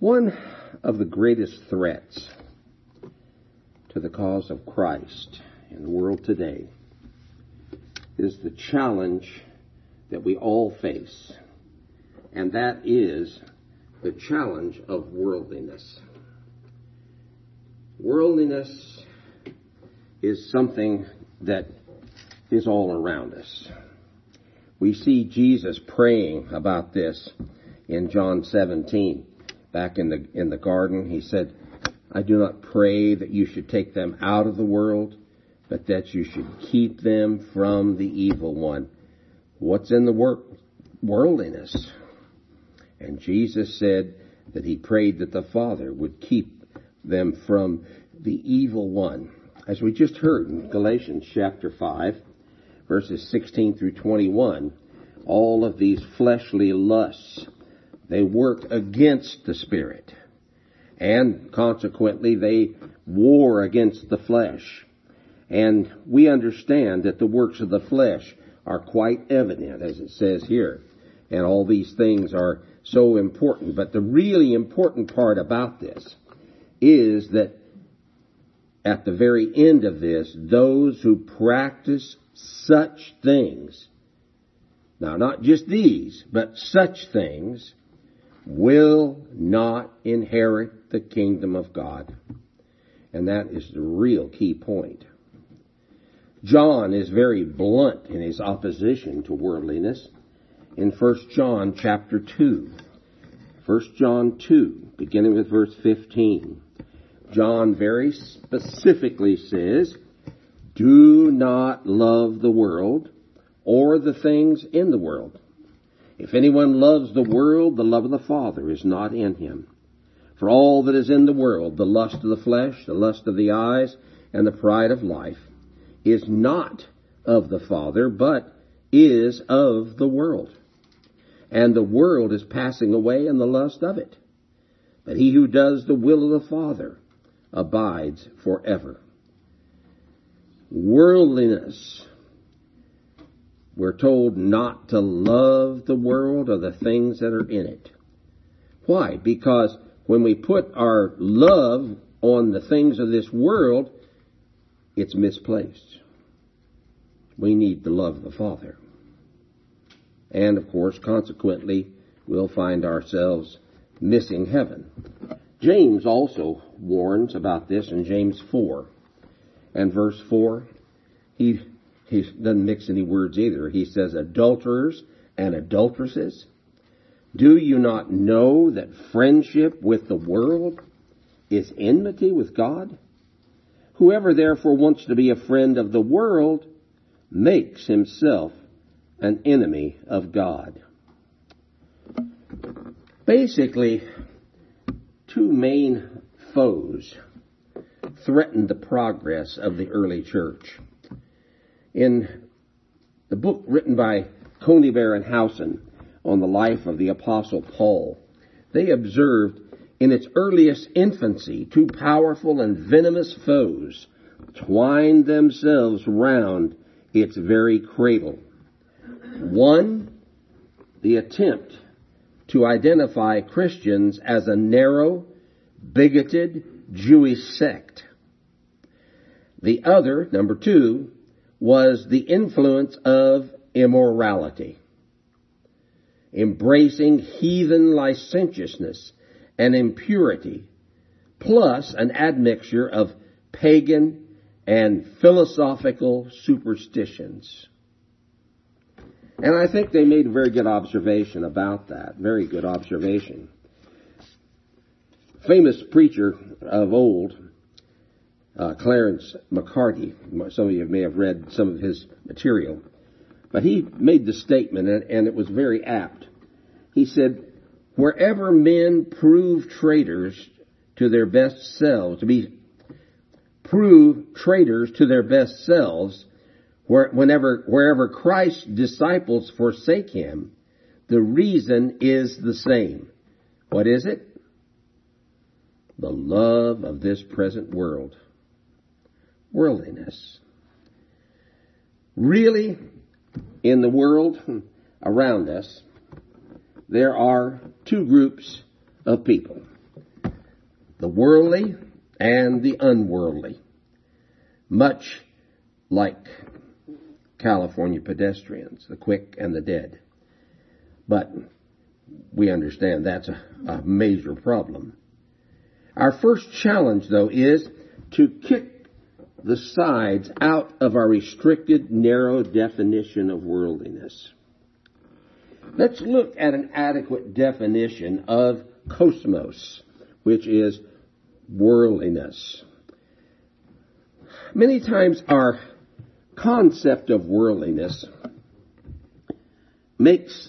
One of the greatest threats to the cause of Christ in the world today is the challenge that we all face, and that is the challenge of worldliness. Worldliness is something that is all around us. We see Jesus praying about this in John 17. Back in the garden, he said, I do not pray that you should take them out of the world, but that you should keep them from the evil one. What's in the worldliness? And Jesus said that he prayed that the Father would keep them from the evil one. As we just heard in Galatians chapter 5, verses 16 through 21, all of these fleshly lusts, they work against the Spirit. And consequently, they war against the flesh. And we understand that the works of the flesh are quite evident, as it says here. And all these things are so important. But the really important part about this is that at the very end of this, those who practice such things, now not just these, but such things, will not inherit the kingdom of God. And that is the real key point. John is very blunt in his opposition to worldliness in 1 John chapter 2. 1 John 2, beginning with verse 15. John very specifically says, do not love the world or the things in the world. If anyone loves the world, the love of the Father is not in him. For all that is in the world, the lust of the flesh, the lust of the eyes, and the pride of life, is not of the Father, but is of the world. And the world is passing away in the lust of it. But he who does the will of the Father abides forever. Worldliness. We're told not to love the world or the things that are in it. Why? Because when we put our love on the things of this world, it's misplaced. We need to love the Father. And, of course, consequently, we'll find ourselves missing heaven. James also warns about this in James 4. And verse 4, he doesn't mix any words either. He says, adulterers and adulteresses, do you not know that friendship with the world is enmity with God? Whoever therefore wants to be a friend of the world makes himself an enemy of God. Basically, two main foes threatened the progress of the early church. In the book written by Conybeare and Howson on the life of the Apostle Paul, they observed in its earliest infancy two powerful and venomous foes twined themselves round its very cradle. One, the attempt to identify Christians as a narrow, bigoted Jewish sect. The other, number two, was the influence of immorality, embracing heathen licentiousness and impurity, plus an admixture of pagan and philosophical superstitions. And I think they made a very good observation about that. Very good observation. Famous preacher of old, Clarence McCarty, some of you may have read some of his material, but he made the statement, and it was very apt. He said, wherever men prove traitors to their best selves, wherever Christ's disciples forsake him, the reason is the same. What is it? The love of this present world. Worldliness. Really, in the world around us, there are two groups of people. the worldly and the unworldly, much like California pedestrians, the quick and the dead. But we understand that's a major problem. Our first challenge, though, is to kick the sides out of our restricted, narrow definition of worldliness. Let's look at an adequate definition of cosmos, which is worldliness. Many times our concept of worldliness makes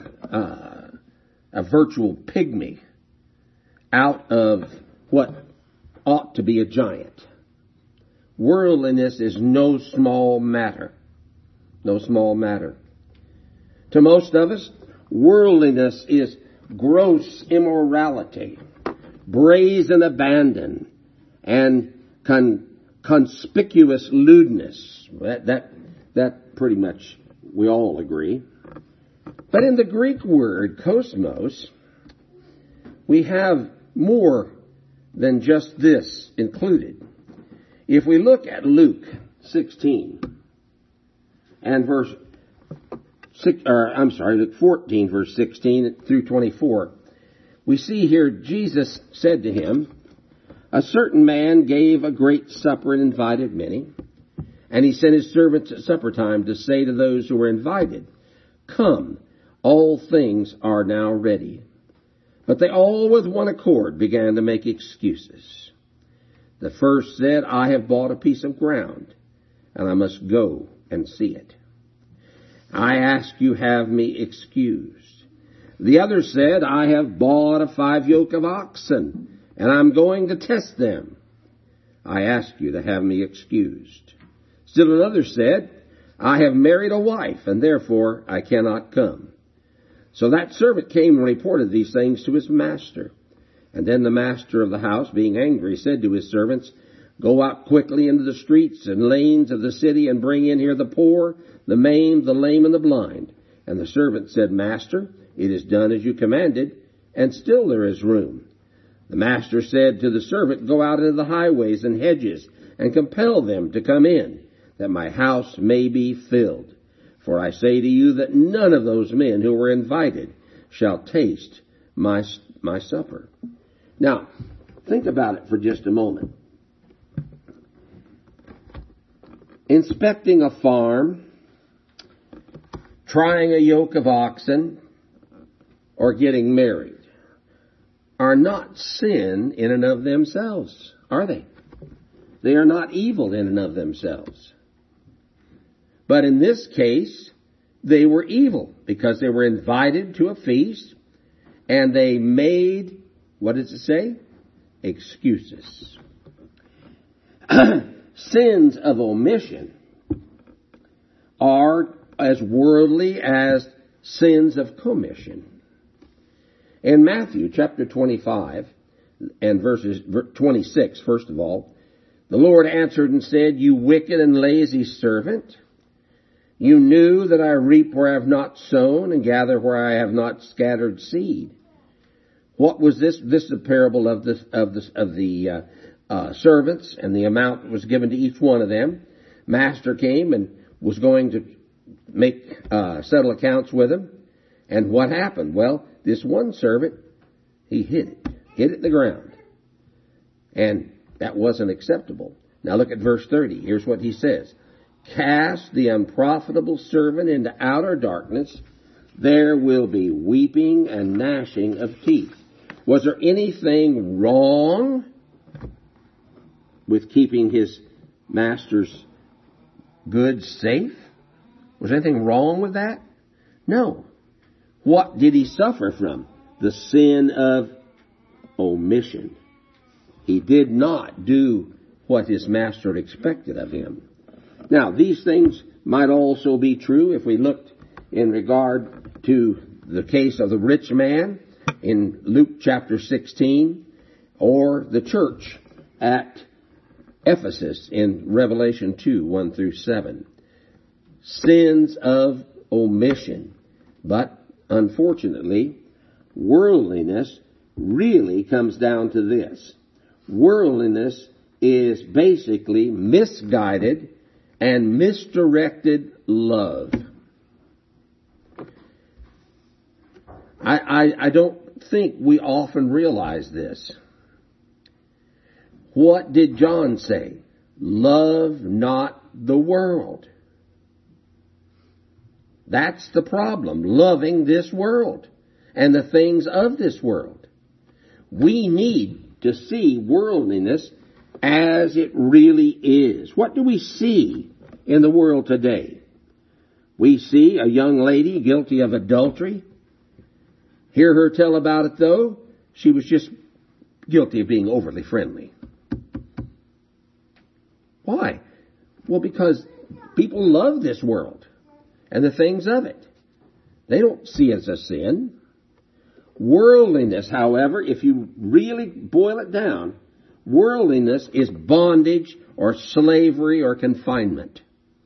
a virtual pygmy out of what ought to be a giant. Worldliness is no small matter. No small matter. To most of us, worldliness is gross immorality, brazen abandon, and conspicuous lewdness. That pretty much we all agree. But in the Greek word cosmos, we have more than just this included. If we look at Luke 16 and Luke 14, verse 16 through 24, we see here Jesus said to him, "A certain man gave a great supper and invited many, and he sent his servants at supper time to say to those who were invited, 'Come, all things are now ready.' But they all with one accord began to make excuses. The first said, 'I have bought a piece of ground, and I must go and see it. I ask you have me excused.' The other said, 'I have bought 5 yoke of oxen, and I'm going to test them. I ask you to have me excused.' Still another said, 'I have married a wife, and therefore I cannot come.' So that servant came and reported these things to his master. And then the master of the house, being angry, said to his servants, 'Go out quickly into the streets and lanes of the city and bring in here the poor, the maimed, the lame, and the blind.' And the servant said, 'Master, it is done as you commanded, and still there is room.' The master said to the servant, 'Go out into the highways and hedges and compel them to come in, that my house may be filled. For I say to you that none of those men who were invited shall taste my supper.'" Now, think about it for just a moment. Inspecting a farm, trying a yoke of oxen, or getting married are not sin in and of themselves, are they? They are not evil in and of themselves. But in this case, they were evil because they were invited to a feast and they made, what does it say? Excuses. Sins of omission are as worldly as sins of commission. In Matthew chapter 25 and verses 26, first of all, the Lord answered and said, "You wicked and lazy servant, you knew that I reap where I have not sown and gather where I have not scattered seed." What was this? This is a parable of the servants and the amount that was given to each one of them. Master came and was going to settle accounts with them. And what happened? Well, this one servant, he hid it in the ground. And that wasn't acceptable. Now look at verse 30. Here's what he says. "Cast the unprofitable servant into outer darkness. There will be weeping and gnashing of teeth." Was there anything wrong with keeping his master's goods safe? Was there anything wrong with that? No. What did he suffer from? The sin of omission. He did not do what his master had expected of him. Now, these things might also be true if we looked in regard to the case of the rich man in Luke chapter 16, or the church at Ephesus in Revelation 2, 1 through 7. Sins of omission. But, unfortunately, worldliness really comes down to this. Worldliness is basically misguided and misdirected love. I don't think we often realize this. What did John say? Love not the world. That's the problem, loving this world and the things of this world. We need to see worldliness as it really is. What do we see in the world today? We see a young lady guilty of adultery. Hear her tell about it, though. She was just guilty of being overly friendly. Why? Well, because people love this world and the things of it. They don't see it as a sin. Worldliness, however, if you really boil it down, worldliness is bondage or slavery or confinement.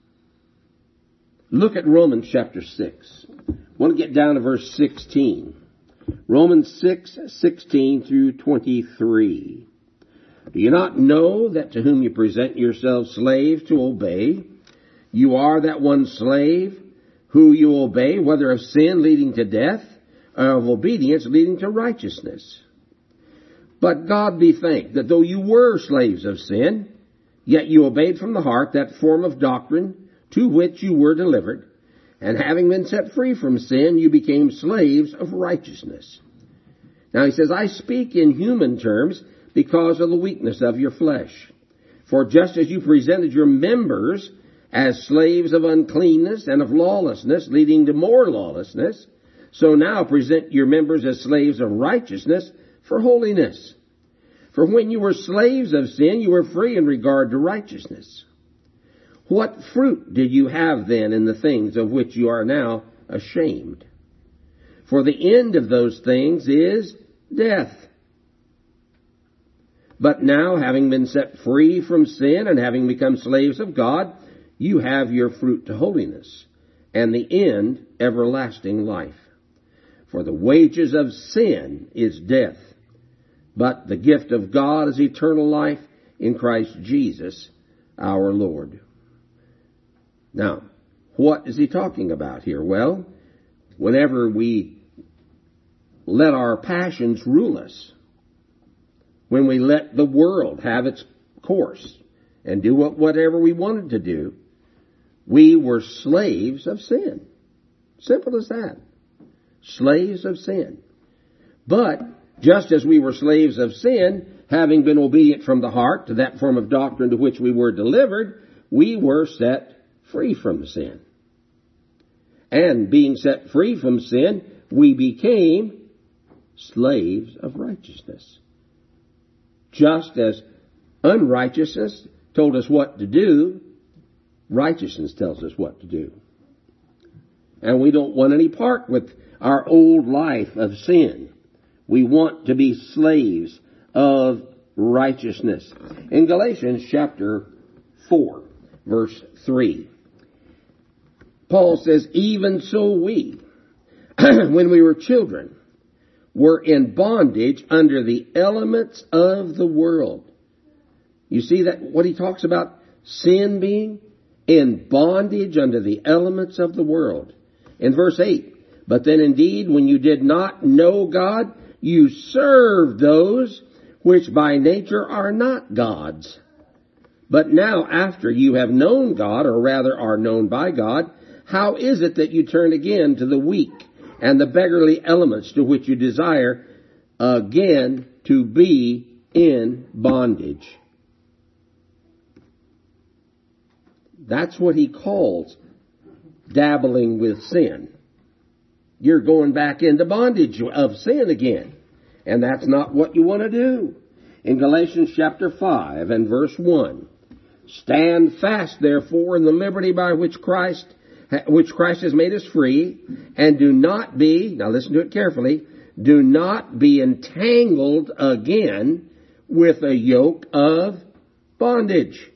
Look at Romans chapter 6. I want to get down to verse 16. Romans 6:16 through 23. Do you not know that to whom you present yourselves slaves to obey, you are that one slave who you obey, whether of sin leading to death, or of obedience leading to righteousness? But God be thanked that though you were slaves of sin, yet you obeyed from the heart that form of doctrine to which you were delivered, and having been set free from sin, you became slaves of righteousness. Now he says, I speak in human terms because of the weakness of your flesh. For just as you presented your members as slaves of uncleanness and of lawlessness, leading to more lawlessness, so now present your members as slaves of righteousness for holiness. For when you were slaves of sin, you were free in regard to righteousness. What fruit did you have then in the things of which you are now ashamed? For the end of those things is death. But now, having been set free from sin and having become slaves of God, you have your fruit to holiness, and the end everlasting life. For the wages of sin is death, but the gift of God is eternal life in Christ Jesus our Lord. Now, what is he talking about here? Well, whenever we let our passions rule us, when we let the world have its course and do whatever we wanted to do, we were slaves of sin. Simple as that. Slaves of sin. But just as we were slaves of sin, having been obedient from the heart to that form of doctrine to which we were delivered, we were set free from sin. And being set free from sin, we became slaves of righteousness. Just as unrighteousness told us what to do, righteousness tells us what to do. And we don't want any part with our old life of sin. We want to be slaves of righteousness. In Galatians chapter 4, verse 3, Paul says, even so we, when we were children, were in bondage under the elements of the world. You see that what he talks about sin being? In bondage under the elements of the world. In verse 8, but then indeed when you did not know God, you served those which by nature are not gods. But now after you have known God, or rather are known by God, how is it that you turn again to the weak and the beggarly elements to which you desire again to be in bondage? That's what he calls dabbling with sin. You're going back into bondage of sin again. And that's not what you want to do. In Galatians chapter 5 and verse 1, stand fast therefore in the liberty by which Christ has made us free, and do not be, now listen to it carefully, do not be entangled again with a yoke of bondage.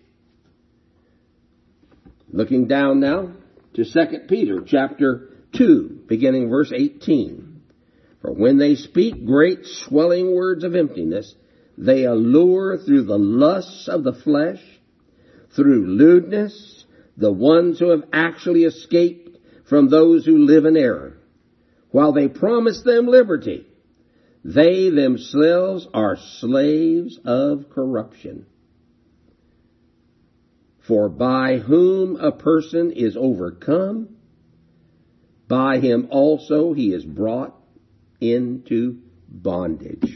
Looking down now to 2 Peter chapter 2, beginning verse 18. For when they speak great swelling words of emptiness, they allure through the lusts of the flesh, through lewdness, the ones who have actually escaped from those who live in error. While they promise them liberty, they themselves are slaves of corruption. For by whom a person is overcome, by him also he is brought into bondage.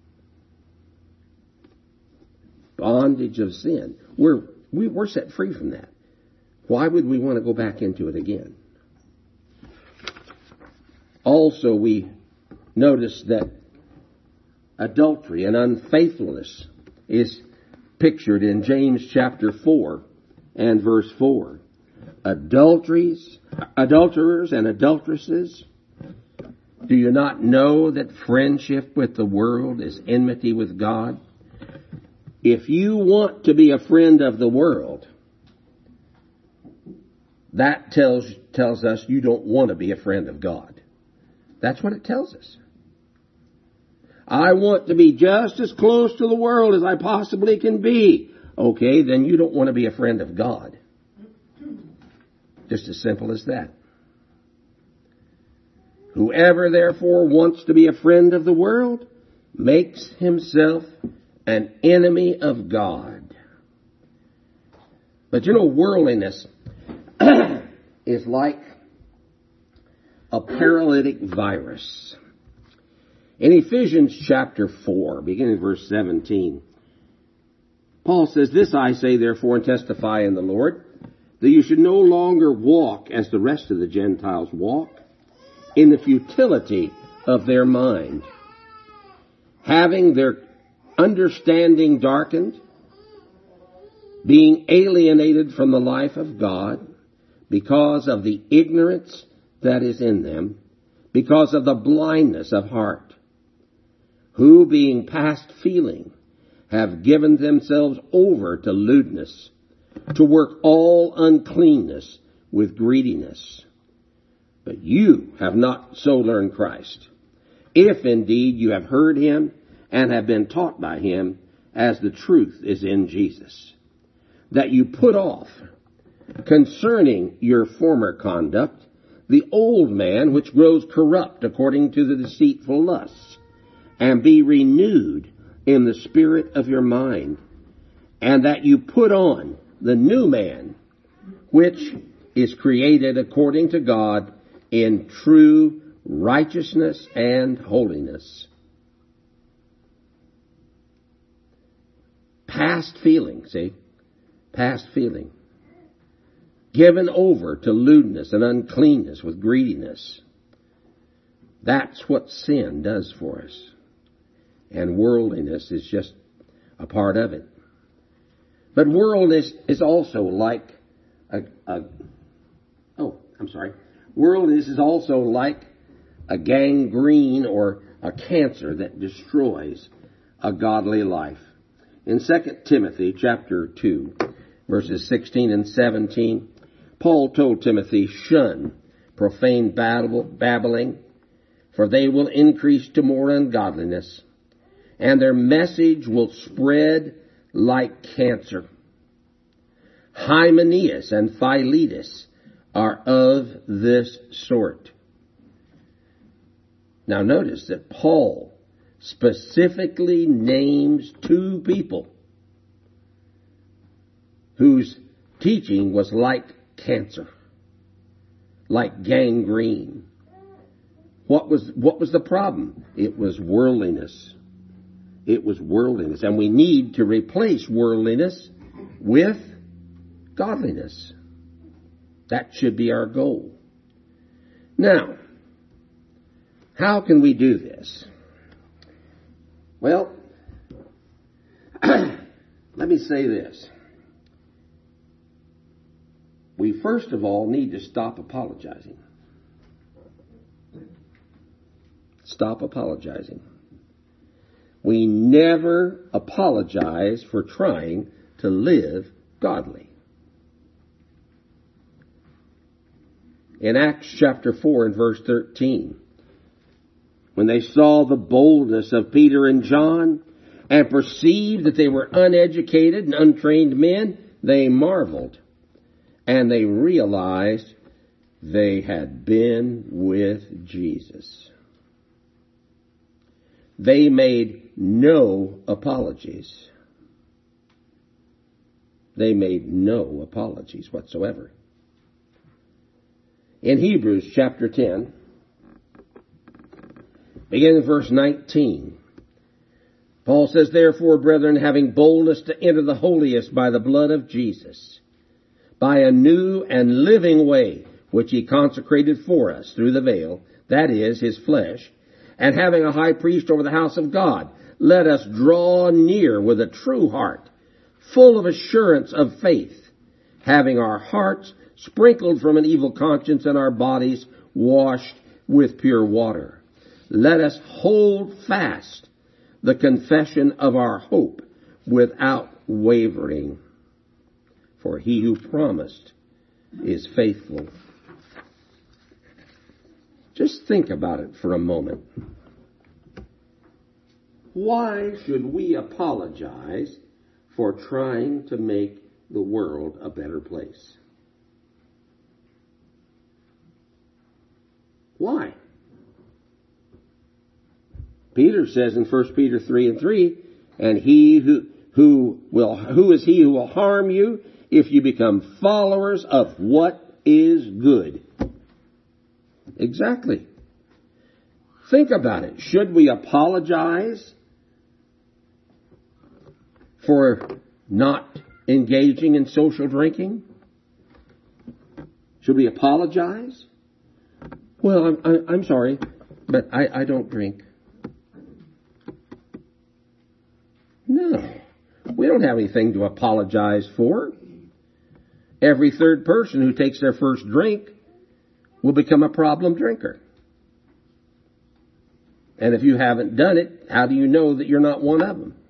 Bondage of sin. We're set free from that. Why would we want to go back into it again? Also, we notice that adultery and unfaithfulness is pictured in James chapter 4 and verse 4. Adulterers and adulteresses, do you not know that friendship with the world is enmity with God? If you want to be a friend of the world, that tells us you don't want to be a friend of God. That's what it tells us. I want to be just as close to the world as I possibly can be. Okay, then you don't want to be a friend of God. Just as simple as that. Whoever therefore wants to be a friend of the world makes himself an enemy of God. But worldliness is like a paralytic virus. In Ephesians chapter 4, beginning verse 17, Paul says, "This I say therefore and testify in the Lord, that you should no longer walk as the rest of the Gentiles walk, in the futility of their mind, having their understanding darkened, being alienated from the life of God, because of the ignorance that is in them, because of the blindness of heart, who being past feeling have given themselves over to lewdness, to work all uncleanness with greediness. But you have not so learned Christ, if indeed you have heard him and have been taught by him, as the truth is in Jesus, that you put off, concerning your former conduct, the old man which grows corrupt according to the deceitful lusts, and be renewed in the spirit of your mind, and that you put on the new man, which is created according to God in true righteousness and holiness." Past feeling, see? Past feeling. Given over to lewdness and uncleanness with greediness. That's what sin does for us. And worldliness is just a part of it. But worldliness is also like worldliness is also like a gangrene or a cancer that destroys a godly life. In 2 Timothy chapter 2, verses 16 and 17, Paul told Timothy, "Shun profane babbling, for they will increase to more ungodliness, and their message will spread like cancer. Hymenaeus and Philetus are of this sort." Now notice that Paul specifically names two people whose teaching was like cancer, like gangrene. What was the problem? It was worldliness. It was worldliness. And we need to replace worldliness with godliness. That should be our goal. Now, how can we do this? Well, let me say this. We first of all need to stop apologizing. Stop apologizing. We never apologize for trying to live godly. In Acts chapter 4 and verse 13, when they saw the boldness of Peter and John, and perceived that they were uneducated and untrained men, they marveled, and they realized they had been with Jesus. They made no apologies. They made no apologies whatsoever. In Hebrews chapter 10, beginning in verse 19, Paul says, "Therefore, brethren, having boldness to enter the holiest by the blood of Jesus, by a new and living way, which he consecrated for us through the veil, that is, his flesh, and having a high priest over the house of God, let us draw near with a true heart, full of assurance of faith, having our hearts sprinkled from an evil conscience and our bodies washed with pure water. Let us hold fast the confession of our hope without wavering, for he who promised is faithful." Just think about it for a moment. Why should we apologize for trying to make the world a better place? Why? Peter says in 1 Peter 3:3, "And who is he who will harm you if you become followers of what is good?" Exactly. Think about it. Should we apologize for not engaging in social drinking? Should we apologize? Well, I'm sorry, but I don't drink. No, we don't have anything to apologize for. Every third person who takes their first drink will become a problem drinker. And if you haven't done it, how do you know that you're not one of them?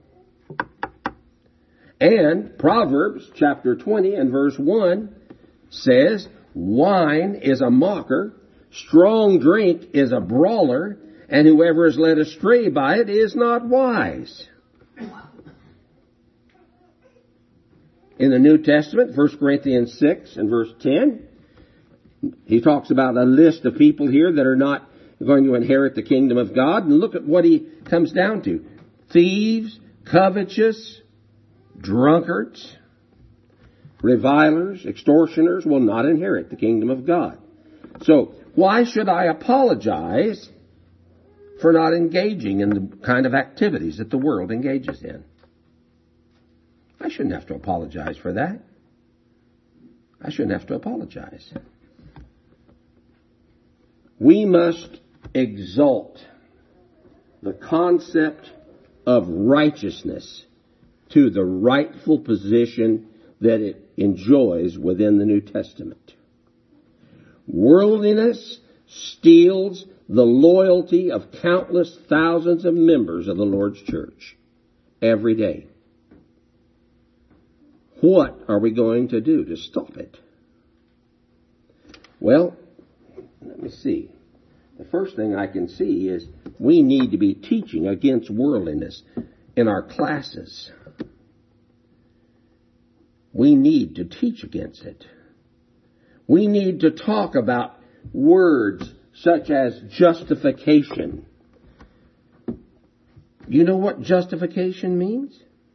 And Proverbs chapter 20 and verse 1 says, "Wine is a mocker, strong drink is a brawler, and whoever is led astray by it is not wise." In the New Testament, 1 Corinthians 6 and verse 10, he talks about a list of people here that are not going to inherit the kingdom of God. And look at what he comes down to. Thieves, covetous, drunkards, revilers, extortioners will not inherit the kingdom of God. So, why should I apologize for not engaging in the kind of activities that the world engages in? I shouldn't have to apologize for that. I shouldn't have to apologize. We must exalt the concept of righteousness to the rightful position that it enjoys within the New Testament. Worldliness steals the loyalty of countless thousands of members of the Lord's church every day. What are we going to do to stop it? Well, let me see. The first thing I can see is we need to be teaching against worldliness in our classes. We need to teach against it. We need to talk about words such as justification. You know what justification means?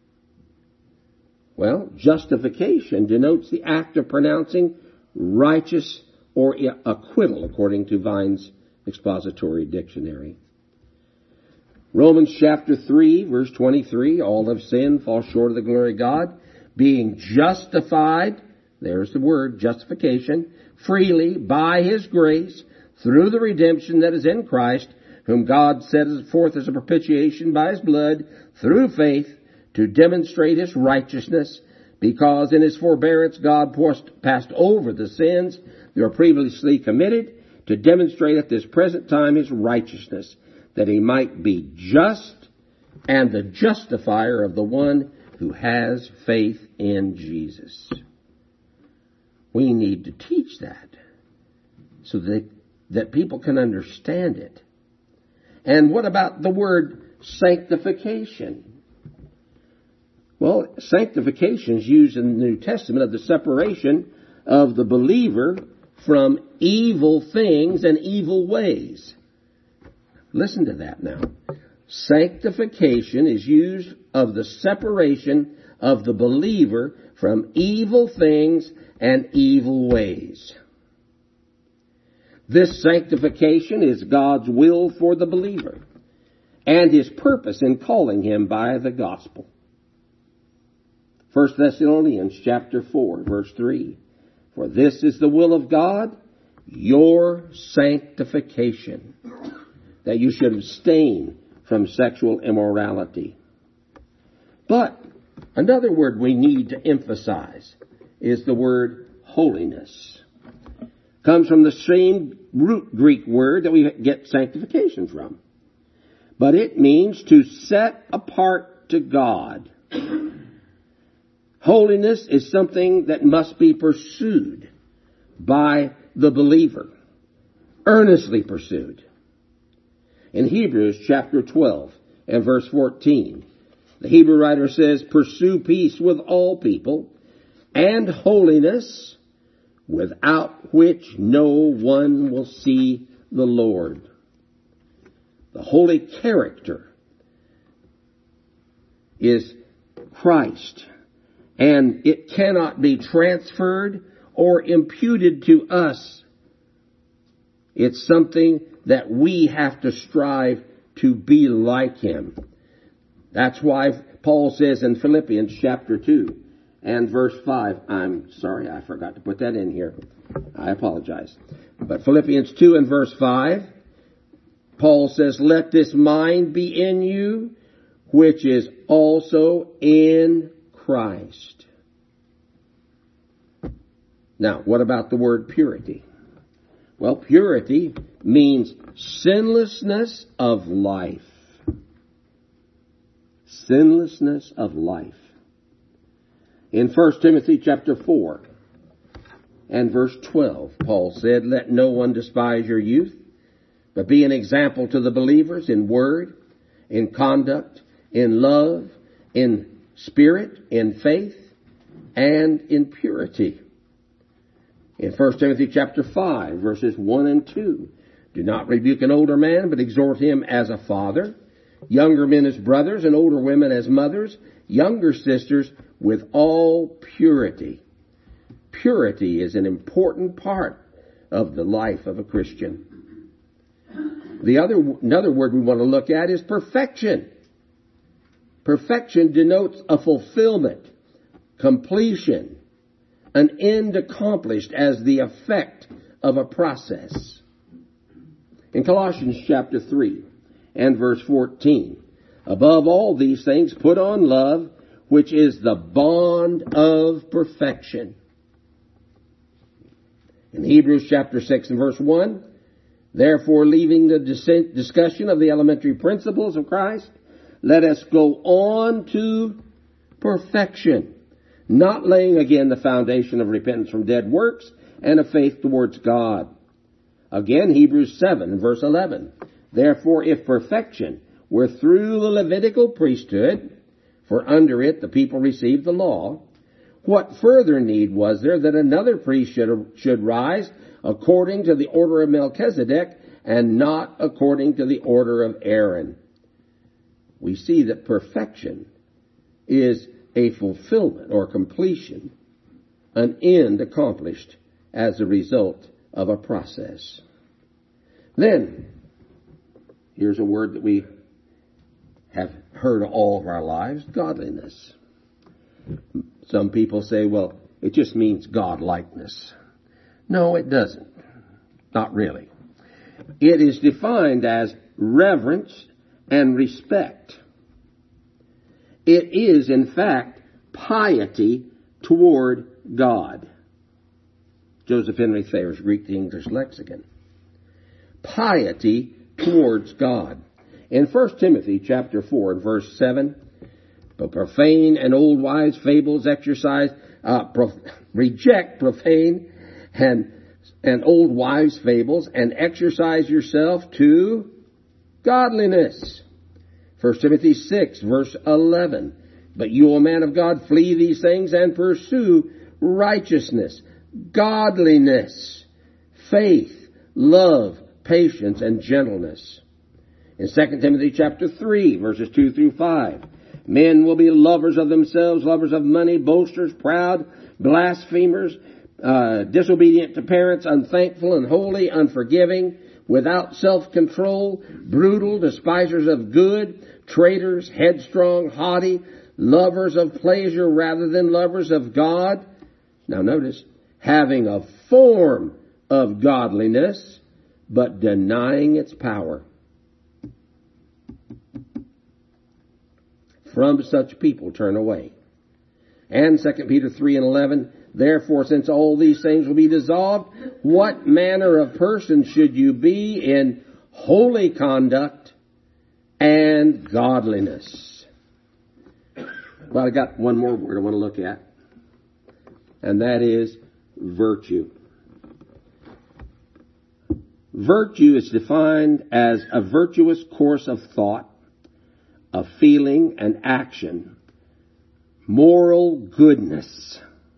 Well, justification denotes the act of pronouncing righteous or acquittal, according to Vine's Expository Dictionary. Romans chapter 3, verse 23, "All have sinned, fall short of the glory of God, being justified," there's the word, justification, "freely by His grace, through the redemption that is in Christ, whom God set forth as a propitiation by His blood, through faith, to demonstrate His righteousness, because in His forbearance God passed over the sins that were previously committed, to demonstrate at this present time His righteousness, that He might be just and the justifier of the one who has faith in Jesus." We need to teach that so that people can understand it. And what about the word sanctification? Well, sanctification is used in the New Testament of the separation of the believer from evil things and evil ways. Listen to that now. Sanctification is used of the separation of the believer from evil things and evil ways. This sanctification is God's will for the believer and His purpose in calling him by the gospel. 1 Thessalonians chapter 4, verse 3. For this is the will of God, your sanctification, that you should abstain from sexual immorality. But another word we need to emphasize is the word holiness. Comes from the same root Greek word that we get sanctification from. But it means to set apart to God. Holiness is something that must be pursued by the believer. Earnestly pursued. In Hebrews chapter 12 and verse 14, the Hebrew writer says, pursue peace with all people and holiness, without which no one will see the Lord. The holy character is Christ, and it cannot be transferred or imputed to us. It's something that we have to strive to be like Him. That's why Paul says in Philippians chapter 2 and verse 5, I'm sorry, I forgot to put that in here. I apologize. But Philippians 2 and verse 5, Paul says, let this mind be in you, which is also in Christ. Now, what about the word purity? Well, purity means sinlessness of life. Sinlessness of life. In 1 Timothy chapter 4 and verse 12, Paul said, let no one despise your youth, but be an example to the believers in word, in conduct, in love, in spirit, in faith, and in purity. In 1 Timothy chapter 5, verses 1 and 2, do not rebuke an older man, but exhort him as a father, younger men as brothers, and older women as mothers, younger sisters with all purity. Purity is an important part of the life of a Christian. Another word we want to look at is perfection. Perfection denotes a fulfillment, completion, an end accomplished as the effect of a process. In Colossians chapter 3 and verse 14, above all these things put on love, which is the bond of perfection. In Hebrews chapter 6 and verse 1, therefore, leaving the discussion of the elementary principles of Christ, let us go on to perfection, not laying again the foundation of repentance from dead works and of faith towards God. Again, Hebrews 7 and verse 11, therefore, if perfection were through the Levitical priesthood, for under it the people received the law, what further need was there that another priest should rise according to the order of Melchizedek and not according to the order of Aaron? We see that perfection is a fulfillment or completion, an end accomplished as a result of a process. Then, here's a word that we have heard all of our lives, godliness. Some people say, well, it just means godlikeness. No, it doesn't. Not really. It is defined as reverence and respect. It is, in fact, piety toward God. Joseph Henry Thayer's Greek to English lexicon. Piety towards God. In 1 Timothy chapter 4 and verse 7, but profane and old wives' fables reject profane and old wives' fables and exercise yourself to godliness. 1 Timothy 6 verse 11, But you, O man of God, flee these things and pursue righteousness, godliness, faith, love, patience, and gentleness. In 2 Timothy chapter 3, verses 2 through 5, men will be lovers of themselves, lovers of money, boasters, proud, blasphemers, disobedient to parents, unthankful, unholy, unforgiving, without self-control, brutal, despisers of good, traitors, headstrong, haughty, lovers of pleasure rather than lovers of God. Now notice, having a form of godliness, but denying its power. From such people turn away. And 2 Peter 3:11, therefore, since all these things will be dissolved, what manner of person should you be in holy conduct and godliness? Well, I got one more word I want to look at, and that is virtue. Virtue is defined as a virtuous course of thought, of feeling and action, moral goodness,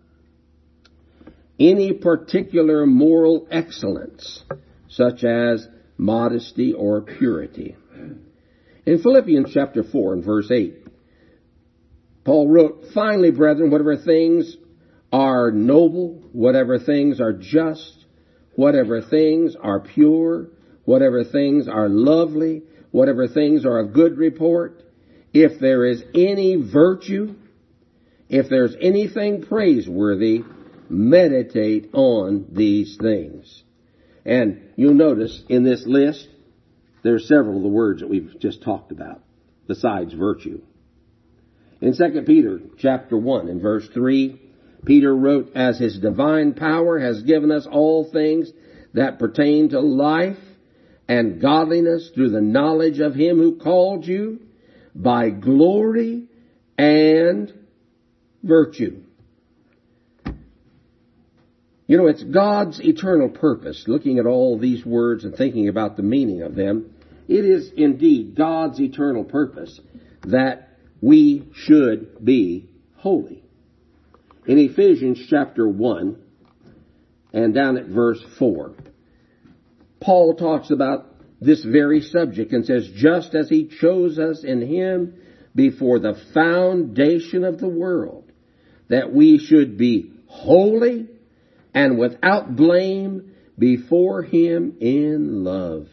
any particular moral excellence, such as modesty or purity. In Philippians chapter 4 and verse 8, Paul wrote, finally, brethren, whatever things are noble, whatever things are just, whatever things are pure, whatever things are lovely, whatever things are of good report, if there is any virtue, if there's anything praiseworthy, meditate on these things. And you'll notice in this list, there are several of the words that we've just talked about, besides virtue. In 2 Peter chapter 1 and verse 3, Peter wrote, as his divine power has given us all things that pertain to life and godliness through the knowledge of him who called you by glory and virtue. You know, it's God's eternal purpose, looking at all these words and thinking about the meaning of them. It is indeed God's eternal purpose that we should be holy. In Ephesians chapter 1 and down at verse 4, Paul talks about this very subject and says, just as he chose us in him before the foundation of the world, that we should be holy and without blame before him in love.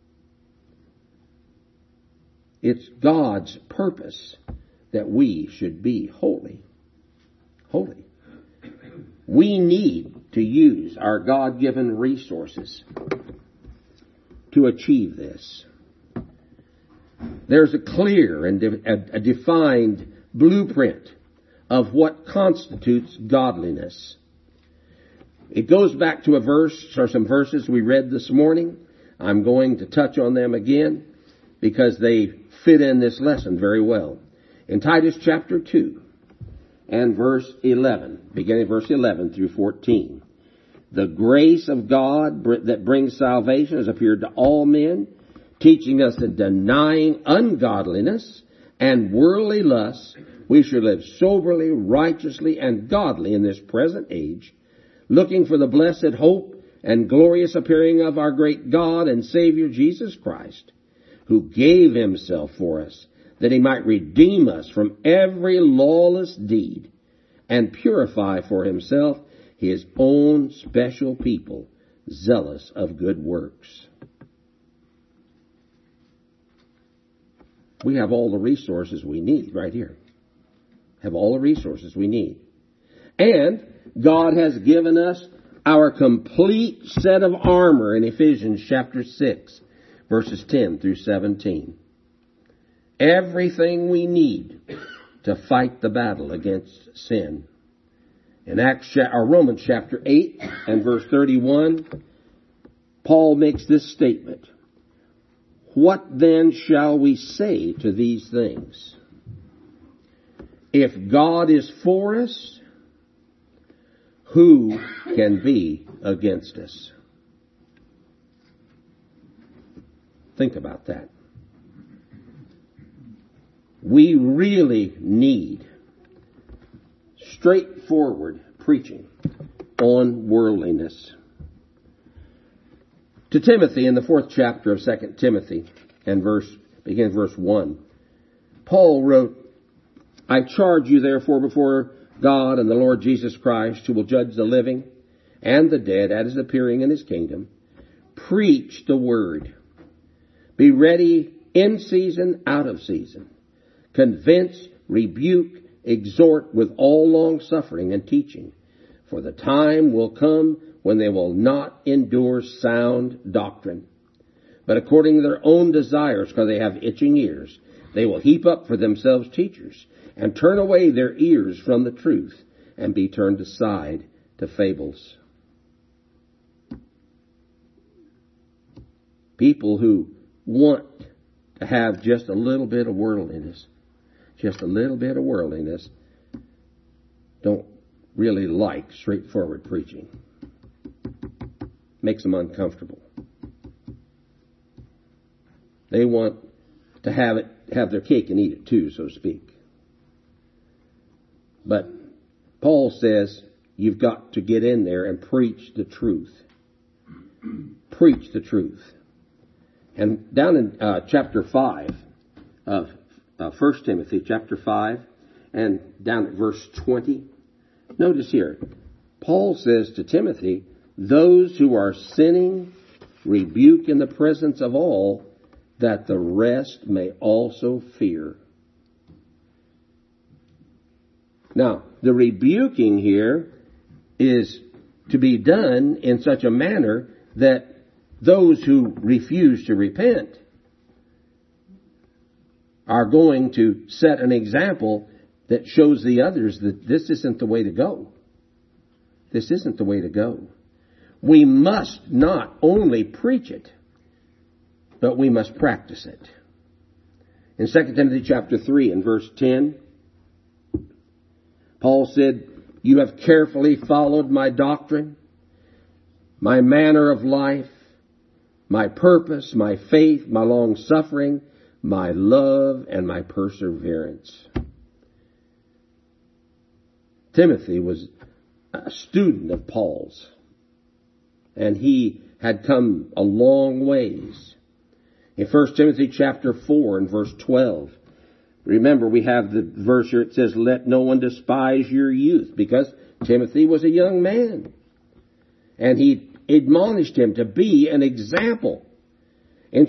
It's God's purpose that we should be holy. Holy. We need to use our God-given resources to achieve this. There's a clear and a defined blueprint of what constitutes godliness. It goes back to a verse or some verses we read this morning. I'm going to touch on them again because they fit in this lesson very well. In Titus chapter 2 and verse 11, beginning verse 11 through 14. The grace of God that brings salvation has appeared to all men, teaching us that denying ungodliness and worldly lusts, we should live soberly, righteously, and godly in this present age, looking for the blessed hope and glorious appearing of our great God and Savior Jesus Christ, who gave himself for us, that he might redeem us from every lawless deed and purify for himself his own special people, zealous of good works. We have all the resources we need right here. Have all the resources we need. And God has given us our complete set of armor in Ephesians chapter 6, verses 10 through 17. Everything we need to fight the battle against sin. In Romans chapter 8 and verse 31, Paul makes this statement. What then shall we say to these things? If God is for us, who can be against us? Think about that. We really need straightforward preaching on worldliness. To Timothy, in the 4th chapter of 2 Timothy, and beginning verse 1, Paul wrote, I charge you therefore before God and the Lord Jesus Christ, who will judge the living and the dead at his appearing in his kingdom, preach the word. Be ready in season, out of season. Convince, rebuke, exhort with all long suffering and teaching. For the time will come when they will not endure sound doctrine, but according to their own desires, because they have itching ears, they will heap up for themselves teachers, and turn away their ears from the truth, and be turned aside to fables. People who want to have just a little bit of worldliness, don't really like straightforward preaching. Makes them uncomfortable. They want to have their cake and eat it too, so to speak. But Paul says you've got to get in there and preach the truth. Preach the truth. And down in chapter 5 of 1 Timothy, chapter 5, and down at verse 20, notice here, Paul says to Timothy, those who are sinning rebuke in the presence of all, that the rest may also fear. Now, the rebuking here is to be done in such a manner that those who refuse to repent are going to set an example that shows the others that this isn't the way to go. This isn't the way to go. We must not only preach it, but we must practice it. In 2 Timothy chapter 3 and verse 10, Paul said, you have carefully followed my doctrine, my manner of life, my purpose, my faith, my long suffering, my love, and my perseverance. Timothy was a student of Paul's, and he had come a long ways. In 1 Timothy chapter 4 and verse 12, remember we have the verse here, it says, let no one despise your youth, because Timothy was a young man. And he admonished him to be an example. In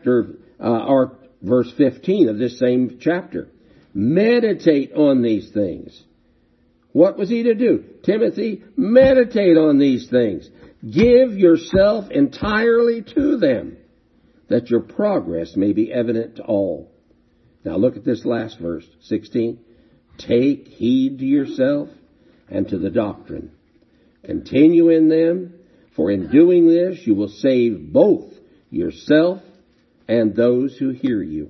verse 15 of this same chapter, meditate on these things. What was he to do? Timothy, meditate on these things. Give yourself entirely to them, that your progress may be evident to all. Now look at this last verse, 16. Take heed to yourself and to the doctrine. Continue in them, for in doing this you will save both yourself and those who hear you.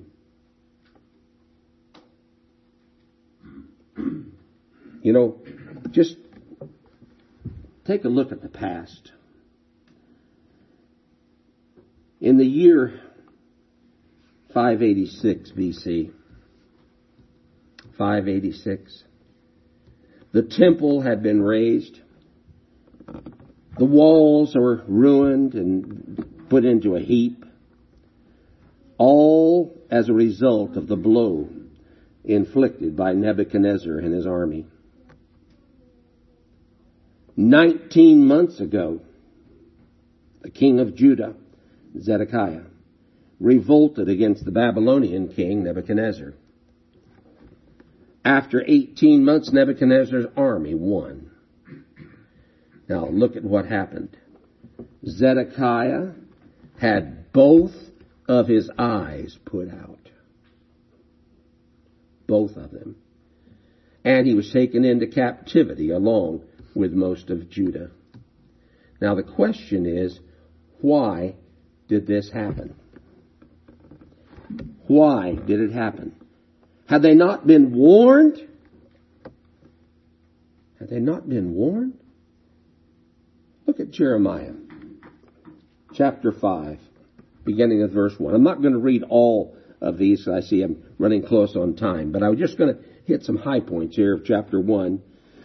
You know, just take a look at the past. In the year 586 BC, 586, the temple had been razed. The walls were ruined and put into a heap, all as a result of the blow inflicted by Nebuchadnezzar and his army. 19 months ago, the king of Judah, Zedekiah, revolted against the Babylonian king Nebuchadnezzar. After 18 months, Nebuchadnezzar's army won. Now look at what happened. Zedekiah had both of his eyes put out. Both of them. And he was taken into captivity along with most of Judah. Now the question is, why did this happen? Why did it happen? Had they not been warned? Had they not been warned? Look at Jeremiah chapter 5, beginning with verse 1. I'm not going to read all of these. I see I'm running close on time, but I was just going to hit some high points here of chapter 1.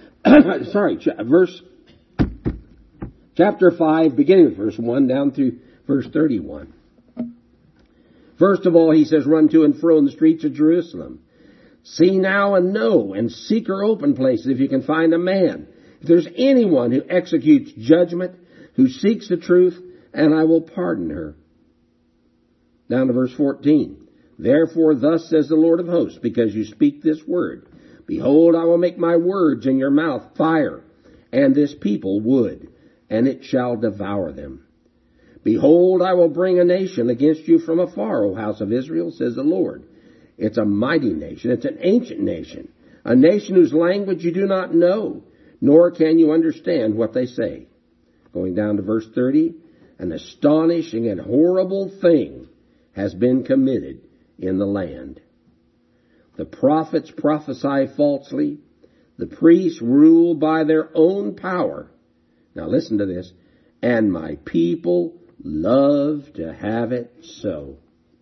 Chapter 5, beginning with verse 1 down through verse 31. First of all, he says, run to and fro in the streets of Jerusalem. See now and know, and seek her open places if you can find a man. If there's anyone who executes judgment, who seeks the truth, and I will pardon her. Down to verse 14. Therefore thus says the Lord of hosts, because you speak this word. Behold, I will make my words in your mouth fire, and this people wood, and it shall devour them. Behold, I will bring a nation against you from afar, O house of Israel, says the Lord. It's a mighty nation. It's an ancient nation. A nation whose language you do not know, nor can you understand what they say. Going down to verse 30. An astonishing and horrible thing has been committed in the land. The prophets prophesy falsely. The priests rule by their own power. Now listen to this. And my people love to have it so.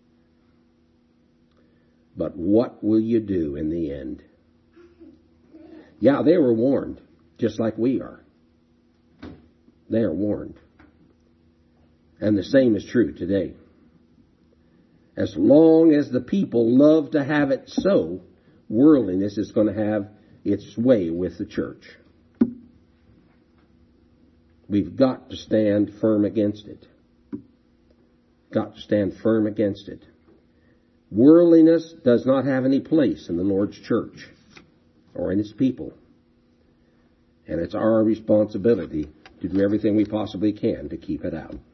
But what will you do in the end? Yeah, they were warned, just like we are. They are warned. And the same is true today. As long as the people love to have it so, worldliness is going to have its way with the church. We've got to stand firm against it. Got to stand firm against it. Worldliness does not have any place in the Lord's church or in His people. And it's our responsibility to do everything we possibly can to keep it out.